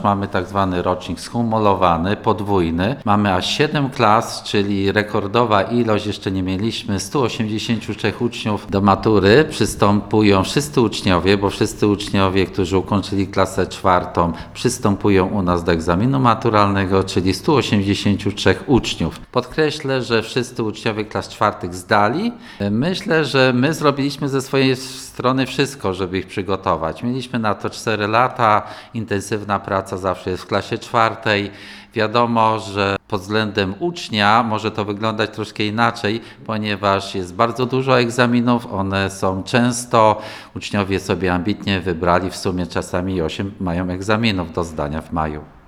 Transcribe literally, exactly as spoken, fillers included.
Mamy tak zwany rocznik schumulowany, podwójny. Mamy aż siedem klas, czyli rekordowa ilość, jeszcze nie mieliśmy, stu osiemdziesięciu trzech uczniów do matury. Przystępują wszyscy uczniowie, bo wszyscy uczniowie, którzy ukończyli klasę czwartą, przystępują u nas do egzaminu maturalnego, czyli stu osiemdziesięciu trzech uczniów. Podkreślę, że wszyscy uczniowie klas czwartych zdali. Myślę, że my zrobiliśmy ze swojej strony wszystko, żeby ich przygotować. Mieliśmy na to cztery lata, intensywna praca zawsze jest w klasie czwartej. Wiadomo, że pod względem ucznia może to wyglądać troszkę inaczej, ponieważ jest bardzo dużo egzaminów, one są często, uczniowie sobie ambitnie wybrali, w sumie czasami osiem mają egzaminów do zdania w maju.